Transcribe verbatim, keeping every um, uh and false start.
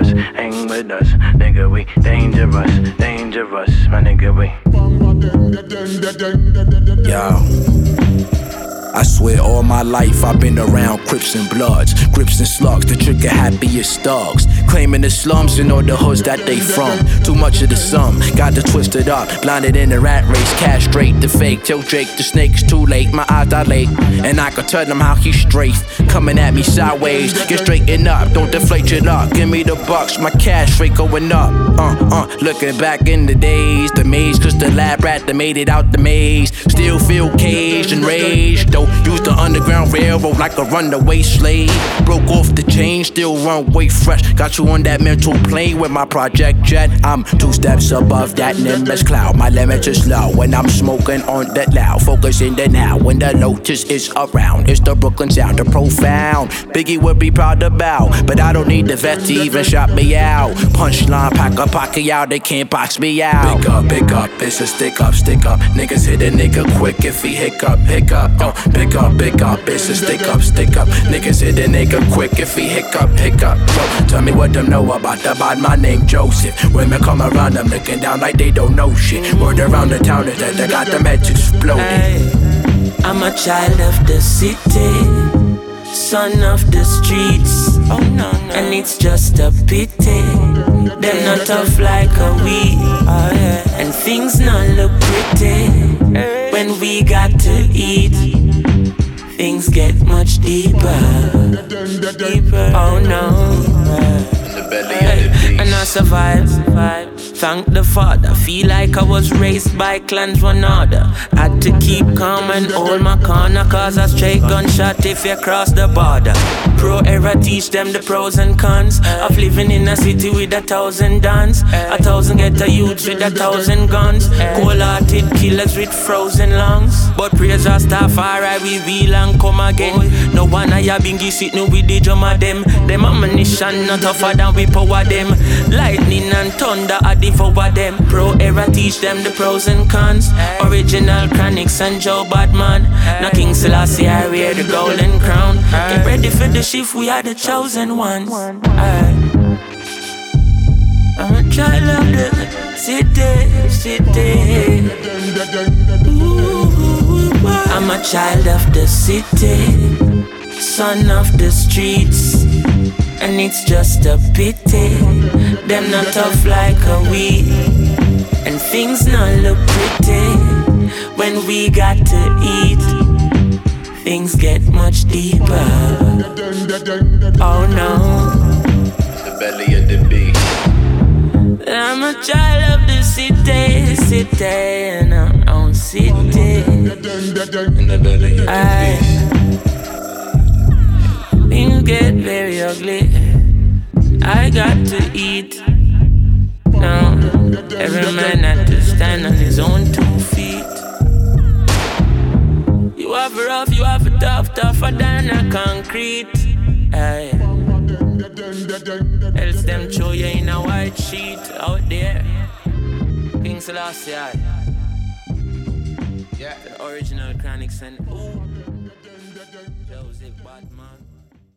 us, hang with us, nigga, we dangerous, dangerous, my nigga, we. Yo, I swear all my life I've been around Crips and Bloods, Crips and Slugs, the trigger happiest thugs, claiming the slums and all the hoods that they from. Too much of the sum, got to twist it up, blinded in the rat race, castrate the fake, tell Drake the snake's too late, my eyes dilate, and I can tell him how he straight, coming at me sideways, get straightened up, don't deflate your luck, give me the bucks, my cash straight going up, uh, uh, looking back in the days, the maze, cause the lab rat that made it out the maze, still feel caged and raged, though, use the underground railroad like a runaway slave, broke off the chain, still run way fresh, got you on that mental plane with my project jet, I'm two steps above that nimbus cloud, my limits is low, when I'm smoking on that loud, focusing the now, when the lotus is around, it's the Brooklyn sound, the profound, Biggie would be proud to bow, but I don't need the vet to even shout me out, punchline, pack a pocket out, they can't box me out. Pick up, pick up, it's a stick up, stick up, niggas hit a nigga quick if he hiccup, hiccup, uh, pick up, pick up, it's a stick up, stick up, niggas hit a nigga quick if he hiccup, hiccup, yo, tell me what them know about the bad, my name Joseph, women come around them looking down like they don't know shit, word around the town is that they got them heads exploding. Hey, I'm a child of the city, son of the streets, oh no, no. And it's just a pity, them not tough like a we, oh, yeah. And things not look pretty, when we got to eat, things get much deeper, deeper, oh no. Hey, and I survive, survive. Thank the Father. Feel like I was raised by clans one order. Had to keep calm and hold my corner, cause a straight gunshot if you cross the border. Pro era teach them the pros and cons of living in a city with a thousand dons, a thousand ghetto youths with a thousand guns, cold-hearted killers with frozen lungs. But praise our staff, alright, we will and come again. No one I have been sitting with the drum of them. Them ammunition not tougher than we power them. Lightning and thunder I devour them. Pro era teach them the pros and cons. Original Chronics and Joe Badman. Now King Selassie I wear the golden crown. Get ready for the shift, we are the chosen ones. Aye. I'm a child of the city, city. Ooh, I'm a child of the city, son of the streets. And it's just a pity, them not tough like a we, and things not look pretty, when we got to eat, things get much deeper, oh no. The belly of the beast. I'm a child of the city, city, and I'm on city. In the belly of the beast. Things get very ugly, I got to eat. Now, every man had to stand on his own two feet. You have a rough, you have a tough, tougher than a concrete. Aye. Else them throw you in a white sheet out there. King Selassie, aye. Yeah. The original Chronics and ooh, Joseph Batman.